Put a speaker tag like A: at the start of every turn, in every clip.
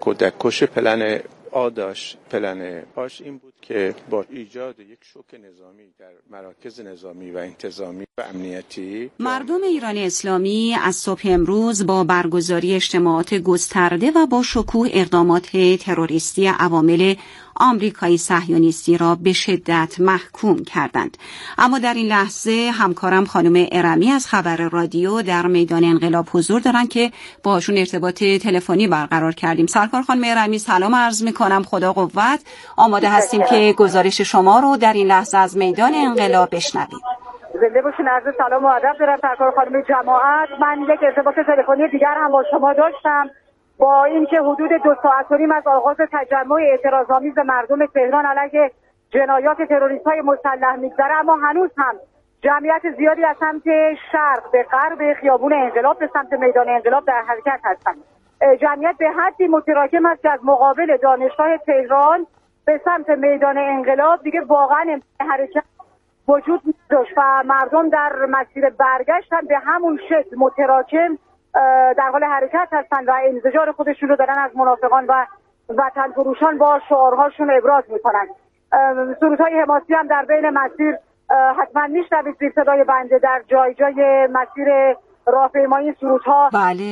A: کودک کش پلن آ داشت. پلن آش این بود که با ایجاد یک شوک نظامی در مراکز نظامی و انتظامی و امنیتی،
B: مردم ایران اسلامی از صبح امروز با برگزاری اجتماعات گسترده و با شکوه اقدامات تروریستی عوامل آمریکایی صهیونیستی را به شدت محکوم کردند. اما در این لحظه همکارم خانم ارمی از خبر رادیو در میدان انقلاب حضور دارند که باشون ارتباط تلفنی برقرار کردیم. سرکار خانم ارمی سلام عرض می‌کنم، خدا قوت. آماده هستیم که گزارش شما رو در این لحظه از میدان انقلاب بشنویم.
C: زنده باشین. عرض سلام و ادب دارم سرکار خانم جماعت. من یک ارتباط تلفنی دیگر هم با شما داشتم با اینکه حدود 2 ساعت و نیم از آغاز تجمع اعتراض‌آمیز مردم تهران علیه جنایات تروریست‌های مسلح می‌گذره، اما هنوز هم جمعیت زیادی از سمت شرق به غرب خیابون انقلاب به سمت میدان انقلاب در حرکت هستند. جمعیت به حدی متراکم است که از مقابل دانشگاه تهران به سمت میدان انقلاب دیگه واقعا حرکت وجود نداشت و مردم در مسیر برگشت هم به همون شکل متراکم در حال حرکت هستند و انزجار خودشون رو دارن از منافقان و وطن فروشان با شعارهاشون ابراز میکنن. سرودهای حماسی هم در بین مسیر حتما میشنوید زیر صدای بنده در جای جای مسیر راهپیمایی سرودها.
B: بله،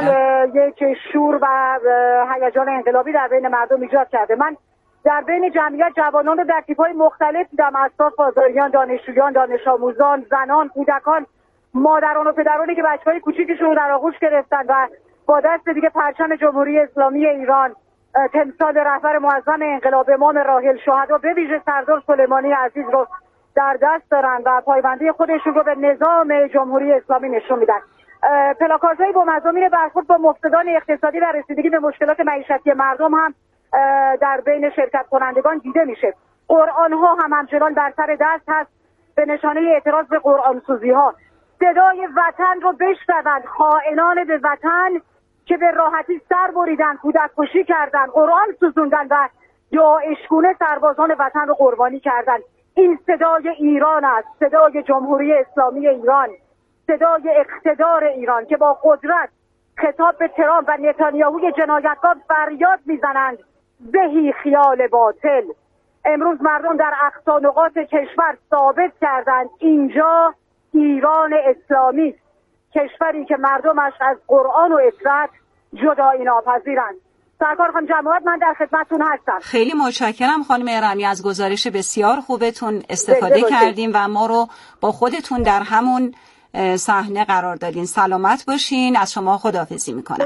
C: یک شور و هیجان انقلابی در بین مردم ایجاد کرده. من در بین جمعیت جوانان رو در تیپ‌های مختلف دیدم، اطراف بازاریان، دانشجویان، دانش آموزان، زنان، کودکان، مادران و پدرانی که بچه‌های کوچیکشون رو در آغوش گرفتن و با دست دیگه پرچم جمهوری اسلامی ایران، تمثال رهبر معظم انقلاب امام راحل شهدا به ویژه سردار سلیمانی عزیز رو در دست دارن و پایبندی خودشون رو به نظام جمهوری اسلامی نشون میدن. پلاکاردهای با مضامین برخورد با مفسدان اقتصادی و رسیدگی به مشکلات معیشتی مردم هم در بین شرکت کنندگان دیده میشه. قرآن ها هم همچنان در سر دست هست به نشانه اعتراض به قرآن سوزی ها. صدای وطن رو بشنوند، خائنان به وطن که به راحتی سر بریدن، کودک کشی کردن، قرآن سوزوندن و داعشگونه سربازان وطن رو قربانی کردن. این صدای ایران است، صدای جمهوری اسلامی ایران، صدای اقتدار ایران که با قدرت خطاب به ترامپ و نتانیاهوی جنایتکار فریاد میزنند زهی خیال باطل. امروز مردم در اقصا نقاط کشور ثابت کردند اینجا ایران اسلامی است، کشوری که مردمش از قرآن و اطاعت جدایی ناپذیرند. سرکار خانم جماعت، من در خدمتتون هستم.
B: خیلی متشکرم خانم ارمی از گزارش بسیار خوبتون. استفاده کردیم و ما رو با خودتون در همون صحنه قرار دادین. سلامت باشین. از شما خداحافظی میکنم.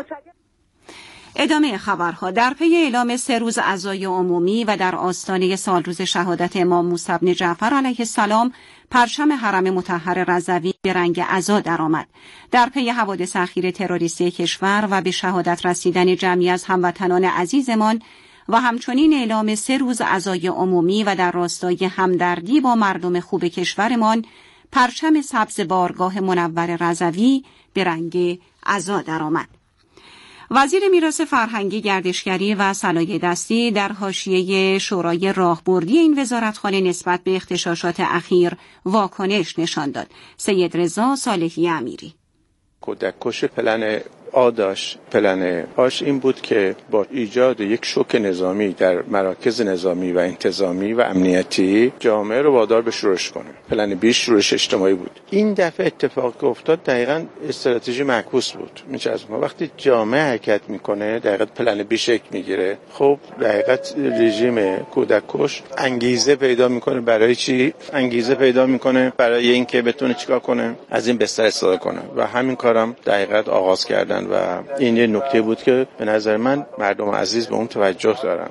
B: ادامه خبرها. در پی اعلام 3 روز عزای عمومی و در آستانه سالروز شهادت امام موسی بن جعفر علیه السلام، پرچم حرم مطهر رضوی به رنگ عزا درآمد. در پی حوادث اخیر تروریستی کشور و به شهادت رسیدن جمعی از هموطنان عزیزمان و همچنین اعلام 3 روز عزای عمومی و در راستای همدردی با مردم خوب کشورمان، پرچم سبز بارگاه منور رضوی به رنگ عزا درآمد. وزیر میراث فرهنگی، گردشگری و صنایع دستی در حاشیه شورای راهبردی این وزارتخانه نسبت به اغتشاشات اخیر واکنش نشان داد. سید رضا صالحی امیری:
A: کودک کش پلن آ داشت. پلن آش این بود که با ایجاد یک شوک نظامی در مراکز نظامی و انتظامی و امنیتی جامعه رو وادار به شورش کنه. پلن بی شورش اجتماعی بود. این دفعه اتفاق که افتاد دقیقاً استراتژی معکوس بود. میشه از ما وقتی جامعه حرکت میکنه دقیقاً پلن بی شکل میگیره. خب دقیقاً رژیم کودک کش انگیزه پیدا میکنه برای چی؟ انگیزه پیدا میکنه برای اینکه بتونه چیکار کنه؟ از این بستر استفاده کنه و همین کارم دقیقاً آغاز کردن و این یه نکته بود که به نظر من مردم عزیز به اون توجه دارن.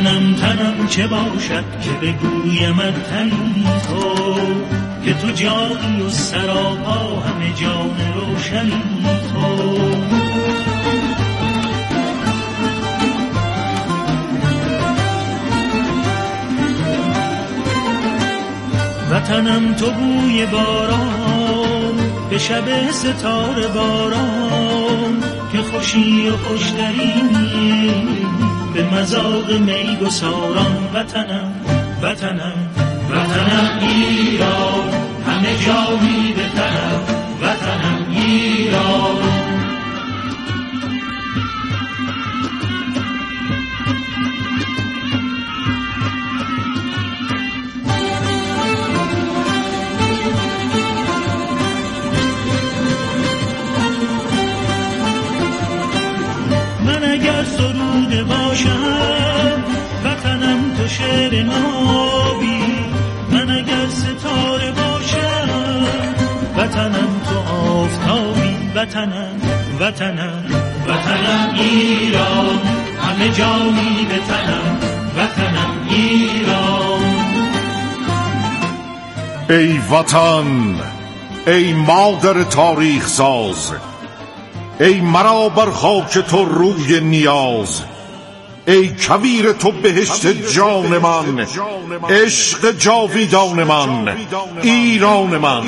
D: تنم چه باشد که بگویمت تنی تو، که تو جانی و سراپا همه جان روشنی تو. وطنم تو بوی باران به شب ستاره باران، که خوشی و خوشترینی به مذاق می گساران. وطنم وطنم وطنم ایران، همه جا می به تنم. وطنم ایران. من اگر سروده باشم وطنم تو شعر نابی، من اگر ستاره باشم وطنم تو آفتابی. وطنم وطنم وطنم ایران، همه جا می به تنم. وطنم ایران.
E: ای وطن، ای مادر تاریخ ساز، ای مرا بر خاک تو روی نیاز. ای کویر تو بهشت جان من، عشق جاویدان من، ایران من.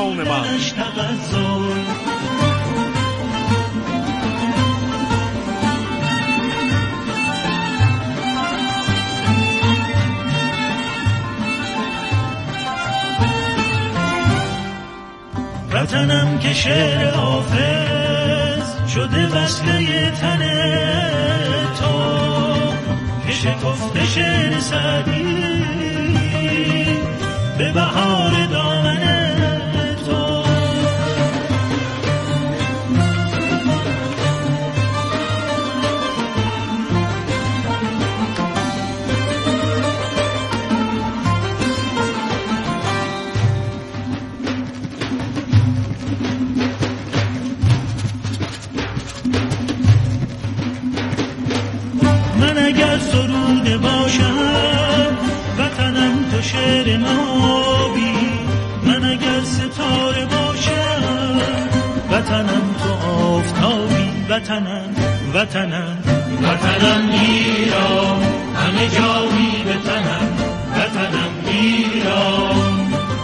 D: وطنم که شعر حافظ شده وصله تن تو، که شکفته شعر سعدی به بهار دامن تو. من اگر سروده باشم وطنم تو شعر نابی، من اگر ستاره باشم وطنم تو آفتابی. وطنم وطنم وطنم ایران، همه جا می به تنم. وطنم ایران.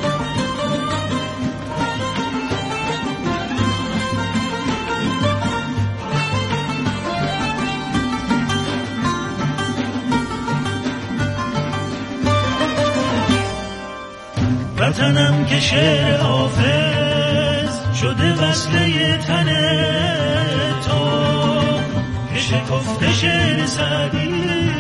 D: وطنم که شعر حافظ شده وصله تن تو، که شکفته شعر سعدی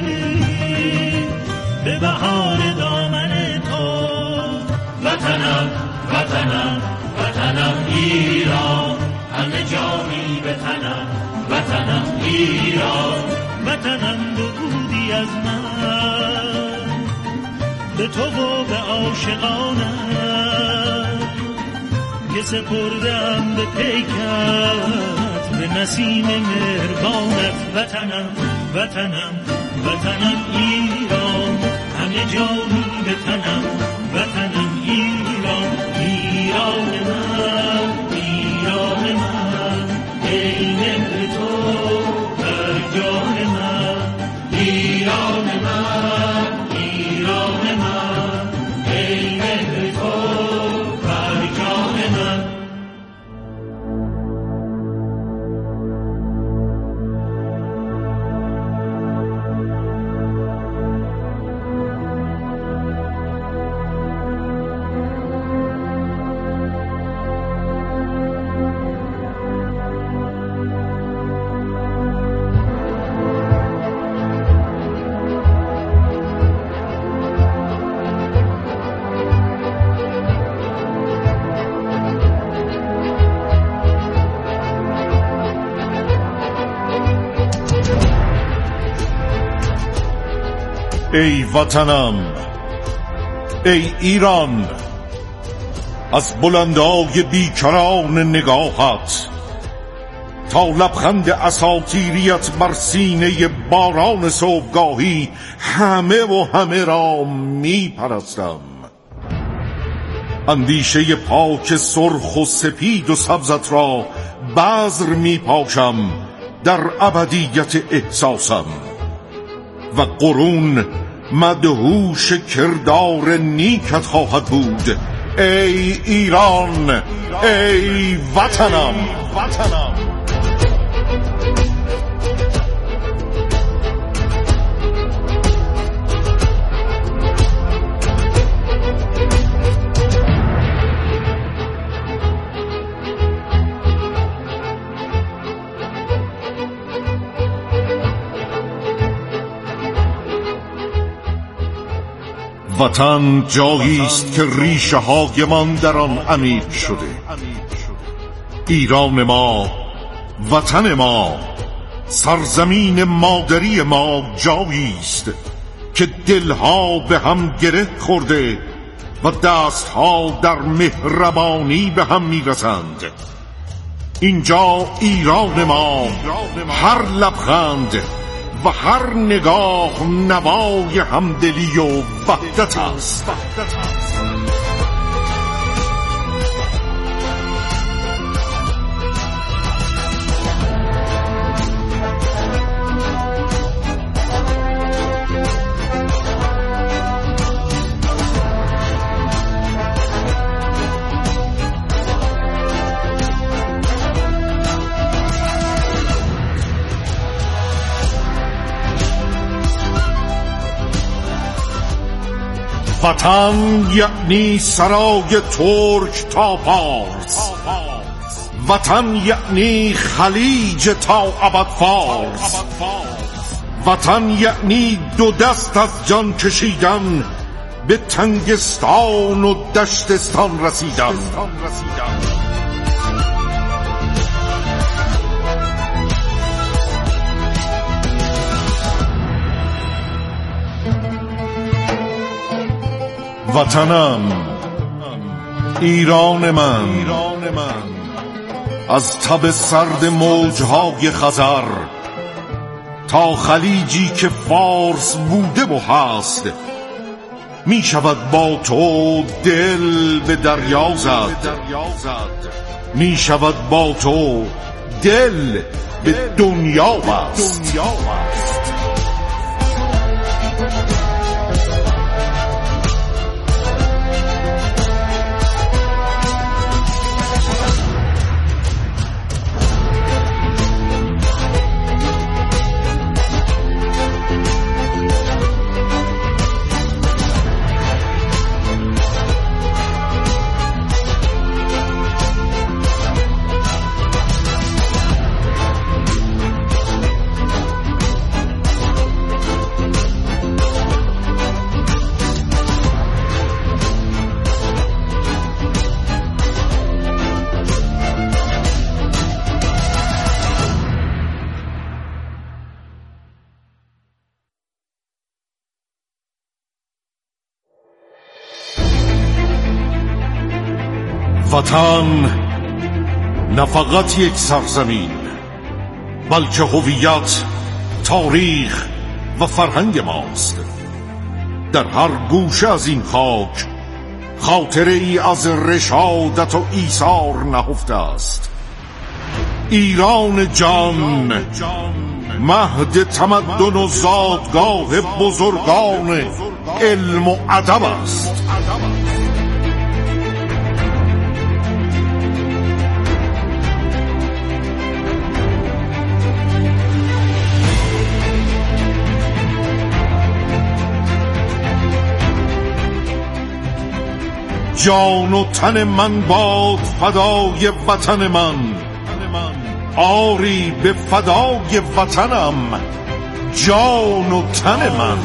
D: به بهار دامن تو. وطنم وطنم وطنم ایران، همه جا می به تنم. وطنم ایران. وطنم بودی از من به تو و به عاشقانم، که سپردم به پیکت به نسیم مهربانت. وطنم وطنم وطنم ایران، همه جا می به تنم. وطنم ایران. ایران من، ایران من، ای مهر تو بر جان من. ایران من، ایران من، ای مهر تو بر جان من.
E: ای وطنم، ای ایران، از بلندای بیکران نگاهت تا لبخند اساطیریت بر سینه باران صبحگاهی همه را می پرستم. اندیشه پاک سرخ و سپید و سبزت را بذر می پاشم در ابدیت احساسم و قرون مدهوش کردار نیکت خواهد بود. ای ایران، ای وطنم. وطن جایی است که ریشه های من در آن عمیق شده. ایران ما، وطن ما، سرزمین مادری ما جایی است که دلها به هم گره خورده و دستها در مهربانی به هم میرسند. اینجا ایران ما، هر لبخند و هر نگاه نوای همدلی و وحدت است. وطن یعنی سرای ترک تا پارس، وطن یعنی خلیج تا ابد فارس، وطن یعنی دو دست از جان کشیدن به تنگستان و دشتستان رسیدن. وطنم، ایران من، از تب سرد موجهای خزر تا خلیجی که فارس بوده و هست، می شود با تو دل به دریا زد، می شود با تو دل به دنیا بست. وطن نه فقط یک سرزمین، بلکه هویت، تاریخ و فرهنگ ماست. در هر گوشه از این خاک خاطره ای از رشادت و ایثار نهفته است. ایران جان، مهد تمدن و زادگاه بزرگان علم و ادب است. جان و تن من باد فدای وطن من، آری به فدای وطنم جان و تن من.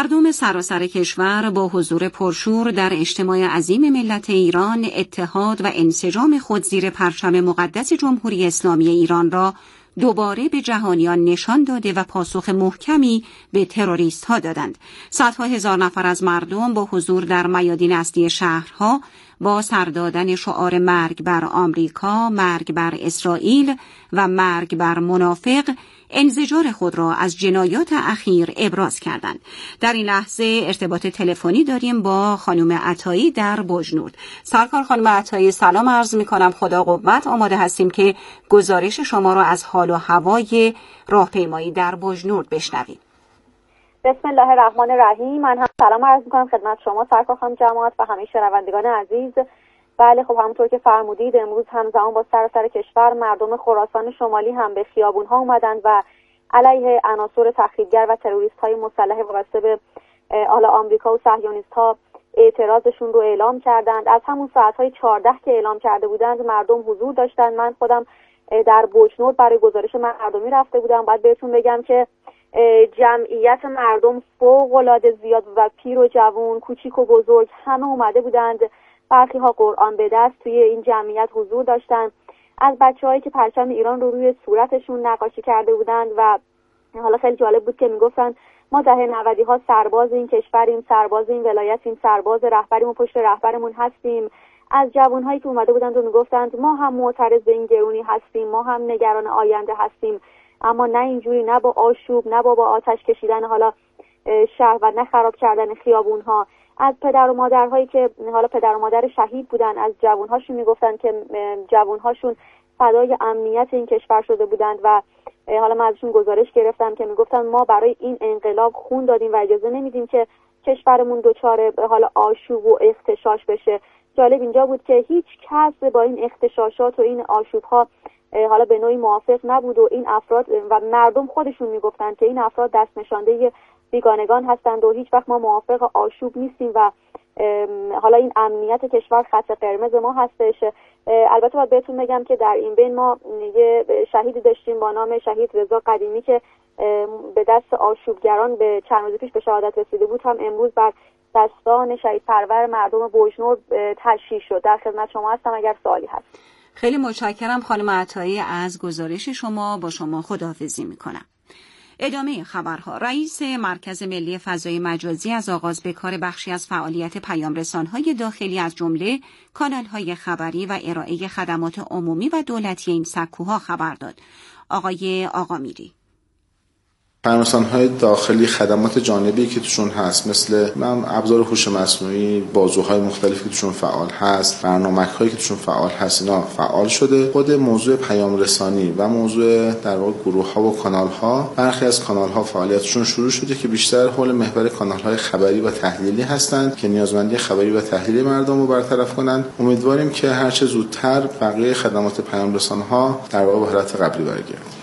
B: مردم سراسر کشور با حضور پرشور در اجتماع عظیم ملت ایران اتحاد و انسجام خود زیر پرچم مقدس جمهوری اسلامی ایران را دوباره به جهانیان نشان داده و پاسخ محکمی به تروریست ها دادند. صدها هزار نفر از مردم با حضور در میادین اصلی شهرها با سر دادن شعار مرگ بر آمریکا، مرگ بر اسرائیل و مرگ بر منافق انزجار خود را از جنایات اخیر ابراز کردند. در این لحظه ارتباط تلفنی داریم با خانم عطایی در بجنورد. سرکار خانم عطایی، سلام عرض می‌کنم. خدا قوت. آماده هستیم که گزارش شما را از حال و هوای راهپیمایی در بجنورد بشنویم.
F: بسم الله الرحمن الرحیم. من هم سلام عرض می‌کنم خدمت شما سرکار خانم جماعت و همه شنوندگان عزیز. بله خب همونطور که فرمودید امروز همزمان با سراسر کشور مردم خراسان شمالی هم به خیابون‌ها اومدند و علیه عناصر تخریبگر و تروریست‌های مسلح وابسته به حالا آمریکا و صهیونیست‌ها اعتراضشون رو اعلام کردند. از همون ساعت‌های 14 که اعلام کرده بودند مردم حضور داشتند. من خودم در بجنورد برای گزارش مردمی رفته بودم. باید بهتون بگم که جمعیت مردم فوق‌العاده زیاد و پیر و جوان، کوچیک و بزرگ همه اومده بودند. برخی ها قرآن به دست توی این جمعیت حضور داشتن. از بچه‌هایی که پرچم ایران رو روی صورتشون نقاشی کرده بودند و حالا خیلی جالب بود که میگفتن ما دهه 90 ها سرباز این کشوریم، سرباز این ولایتیم، سرباز رهبریم و پشت رهبرمون هستیم. از جوانهایی که اومده بودند و میگفتند ما هم معترض به این گرونی هستیم، ما هم نگران آینده هستیم، اما نه اینجوری، نه با آشوب، نه با آتش کشیدن حالا شهر و نه خراب کردن خیابون‌ها. از پدر و مادرهایی که حالا پدر و مادر شهید بودن از جوانهاشون میگفتن که جوانهاشون فدای امنیت این کشور شده بودند و حالا من ازشون گزارش گرفتم که میگفتن ما برای این انقلاب خون دادیم و اجازه نمیدیم که کشورمون دچار حالا آشوب و اغتشاش بشه. جالب اینجا بود که هیچ کس با این اغتشاشات و این آشوب‌ها حالا به نوعی موافق نبود و این افراد و مردم خودشون میگفتن که این افراد دست نشانده بیگانگان هستند و هیچ وقت ما موافق آشوب نیستیم و حالا این امنیت کشور خط قرمز ما هستش. البته باید بهتون بگم که در این بین ما یه شهیدی داشتیم با نام شهید رضا قدیمی که به دست آشوبگران به چند روز پیش به شهادت رسیده بود، هم امروز بر دستان شهید پرور مردم بجنورد تشییع شد. در خدمت شما هستم اگر سوالی هست.
B: خیلی متشکرم خانم عطایی از گزارش شما. با شما خداحافظی میکنم. ادامه خبرها. رئیس مرکز ملی فضای مجازی از آغاز به کار بخشی از فعالیت پیام‌رسان‌های داخلی از جمله کانال‌های خبری و ارائه خدمات عمومی و دولتی این سکوها خبر داد. آقای آقامیری:
G: پیام‌رسان‌های داخلی خدمات جانبی که توشون هست مثل ابزار هوش مصنوعی، بازوهای مختلفی که توشون فعال هست، برنامه‌هایی که توشون فعال هست، اینا فعال شده. خود موضوع پیام‌رسانی و موضوع در واقع گروه‌ها و کانال‌ها، برخی از کانال‌ها فعالیتشون شروع شده که بیشتر حول محور کانال‌های خبری و تحلیلی هستند که نیازمندی خبری و تحلیلی مردم رو برطرف کنند. امیدواریم که هر چه زودتر بقیه خدمات پیام‌رسان‌ها در واقع به حالت قبلی برگرده.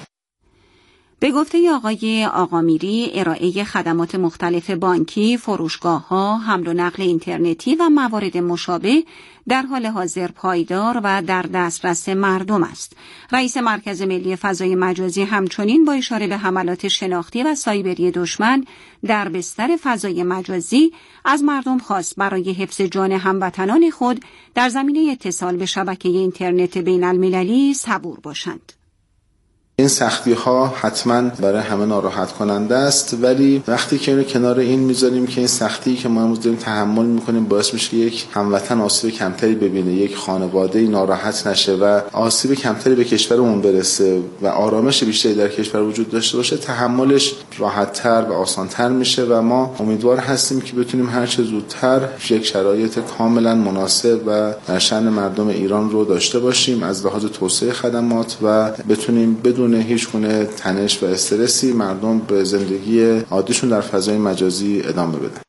B: به گفته آقای آقامیری، ارائه خدمات مختلف بانکی، فروشگاه‌ها، حمل و نقل اینترنتی و موارد مشابه در حال حاضر پایدار و در دسترس مردم است. رئیس مرکز ملی فضای مجازی همچنین با اشاره به حملات شناختی و سایبری دشمن در بستر فضای مجازی از مردم خواست برای حفظ جان هموطنان خود در زمینه اتصال به شبکه اینترنت بین المللی صبور باشند.
G: این سختی ها حتما برای همه ناراحت کننده است، ولی وقتی که اینو کنار این میذاریم که این سختی که ما امروز داریم تحمل میکنیم باعث میشه که یک هموطن آسیب کمتری ببینه، یک خانواده ناراحت نشه و آسیب کمتری به کشورمون برسه و آرامش بیشتری در کشور وجود داشته باشه، تحملش راحت‌تر و آسان‌تر میشه و ما امیدوار هستیم که بتونیم هر چه زودتر یک شرایط کاملا مناسب و در شأن مردم ایران رو داشته باشیم از لحاظ توسعه خدمات و بتونیم بدون هیچ گونه تنش و استرسی مردم به زندگی عادیشون در فضای مجازی ادامه بدن.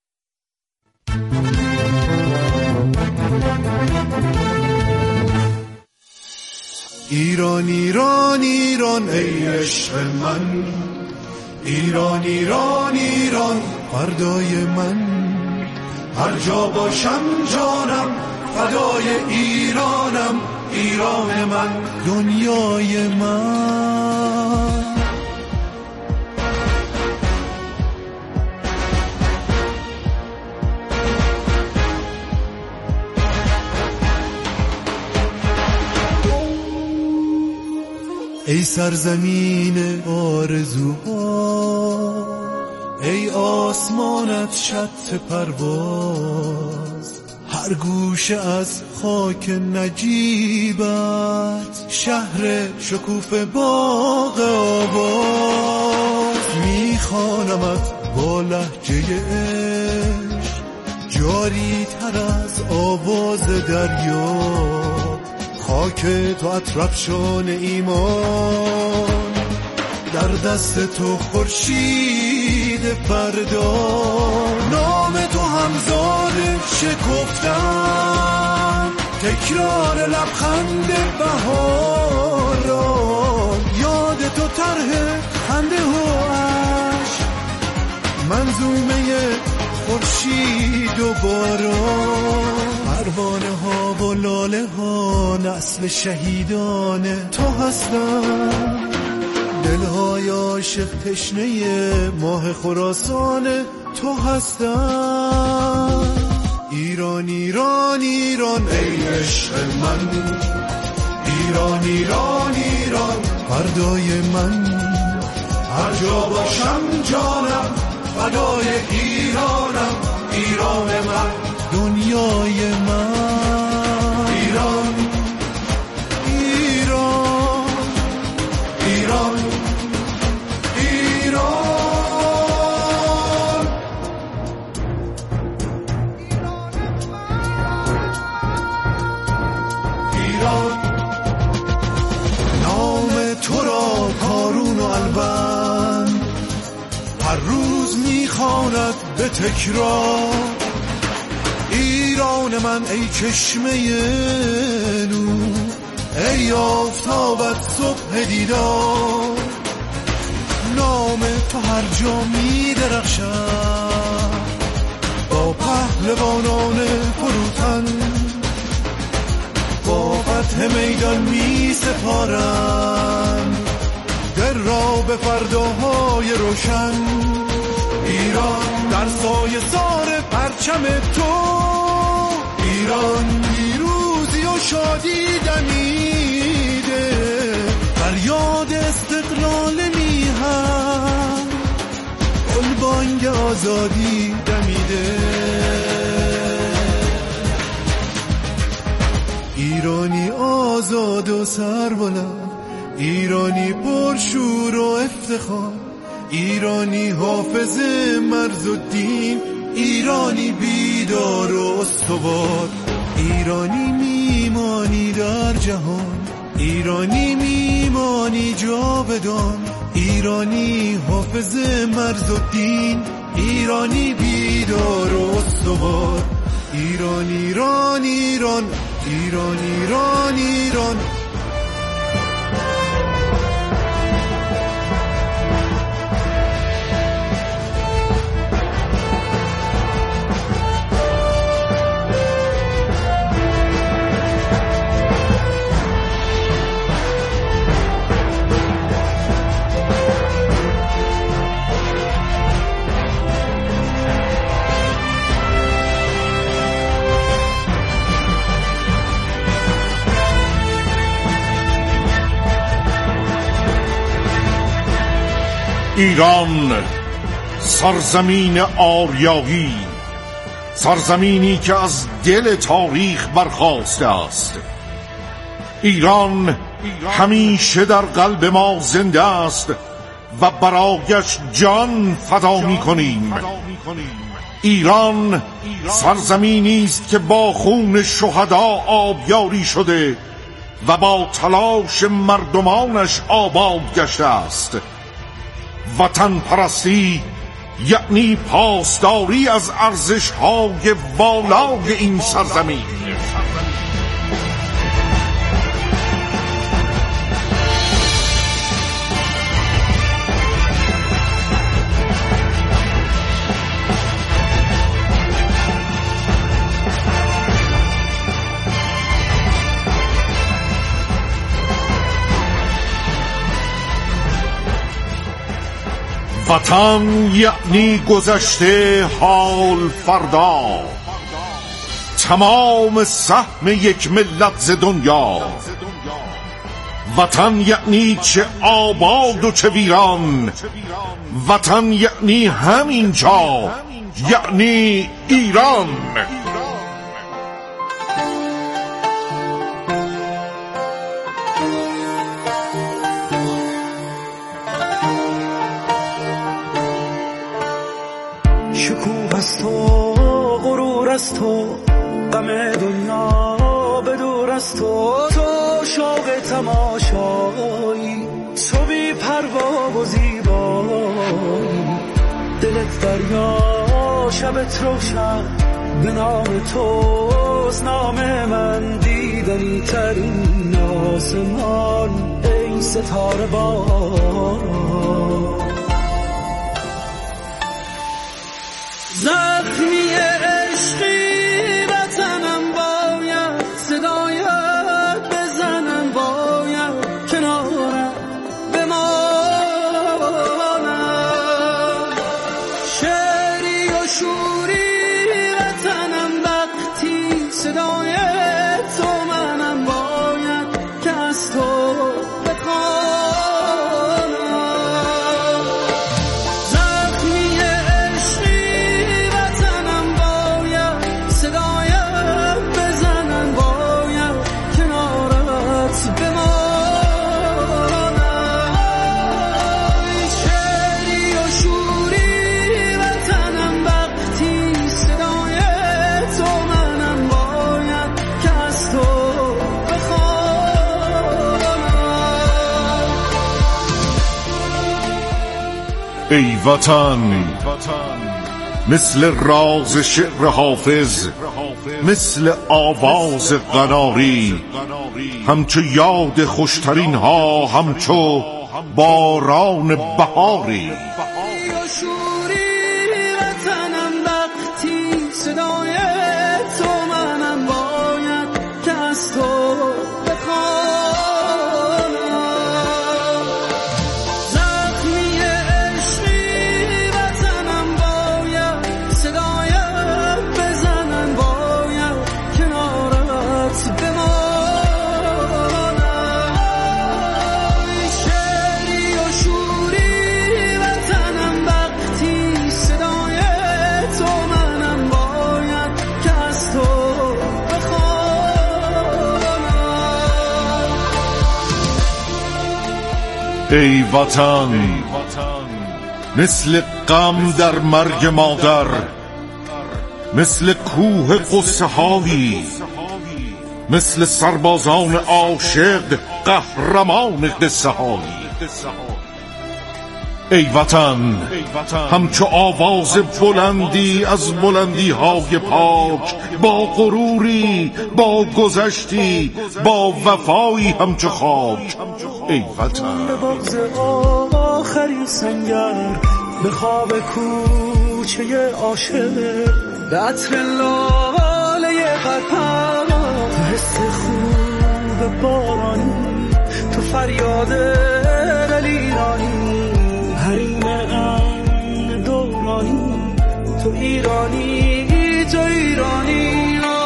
E: ایران ایران ایران ای عشق من، ایران ایران ایران فردای من، هر جا باشم جانم فدای ایرانم، ایران من دنیای من.
H: ای سرزمین آرزوها، ای آسمانت شط پرواز، هر گوشه از خاک نجیبت شهر شکوفه باغ آواز. میخوانمت با لهجه عشق جاری تر از آواز دریا، خاک تو اطرفشان ایمان، در دست تو خورشید فردا. نام تو همزاد شکفتن، تکرار لبخند بهاران، یاد تو طرح خنده و عشق، منظومه خورشید و باران. پروانه ها و لاله ها نسل شهیدان تو هستن، دلهای عاشق تشنه ماه خراسان تو هستن. ایران ایران ایران ای عشق من، ایران ایران ایران فردای من، هر جا باشم جانم فدای ایرانم، ایران من دنیای من. ایران ایران ایران ایران ایران. نام تو را کارون و البن هر روز میخواند به تکرار. ایران من ای چشمه نور، ای آفتابت صبح دیدار. نام تو هر جا می درخشد، با پهلوانان فروتن، با فتح میدان می سپارند در را به فرداهای روشن. ایران در سایه سار پرچم تو، ایران پیروزی و شادی دمیده، فریاد استقلال میهن، گلبانگ آزادی دمیده. ایرانی آزاد و سربلند، ایرانی پرشور و افتخار، ایرانی حافظ مرز و دین، ایرانی بیدار و استوار. ایرانی میمانی در جهان، ایرانی میمانی جاودان، ایرانی حافظ مرز و دین، ایرانی بیدار و استوار. ایران ایران ایران ایران ایران ایران.
E: ایران سرزمین آریایی، سرزمینی که از دل تاریخ برخاسته است. ایران همیشه در قلب ما زنده است و برایش جان فدا می‌کنیم. ایران سرزمینی است که با خون شهدا آبیاری شده و با تلاش مردمانش آباد گشته است. وطن پرستی یعنی پاسداری از ارزش‌های والای این سرزمین. وطن یعنی گذشته، حال فردا، تمام سهم یک ملت ز دنیا. وطن یعنی چه آباد و چه ویران، وطن یعنی همین جا، یعنی ایران.
H: شکوه است و غرور است و غم دنیا به دور است و تو شوق تماشایی، تو بی پروا و زیبایی، دلت دریا شبت روشن، به نام توست نام من، دیدنی ترین آسمان ای ستاره بار. زخمی عشقی وطنم باید صدایت بزنم، باید کنارم بمانم، شعری و شوری وطنم وقتی صدای تو منم، باید که از تو
E: ای وطن مثل راز شعر حافظ، مثل آواز قناری، همچو یاد خوشترین ها، همچو باران بهاری. ای وطن مثل غم در مرگ مادر، مثل کوه قصه هایی، مثل سربازان عاشق قهرمان قصه هایی. ای وطن همچو آواز بلندی از بلندی های پاک، با غروری، با گذشتی، با وفایی همچو خاک. ای وطن
H: به بغض آخرین سنگر، به خواب کوچه عاشق، به عطر لاله قرپر، تو حس خوب بارانی، تو فریاد دلیرانی، حریم امن دورانی، تو ایرانی، تو ایرانی.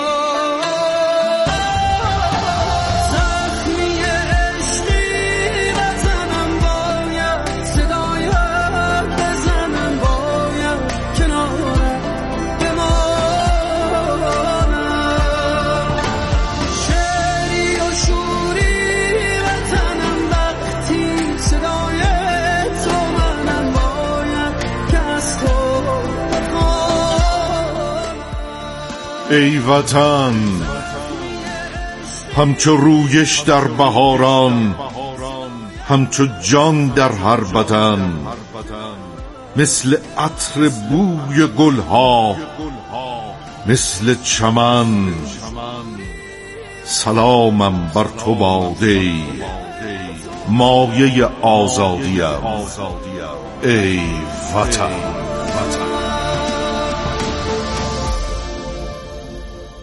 E: ای وطن همچو رویش در بهاران، همچو جان در هر بدن، مثل عطر بوی گلها، مثل چمن. سلامم بر تو باده، مایه آزادیم ای وطن.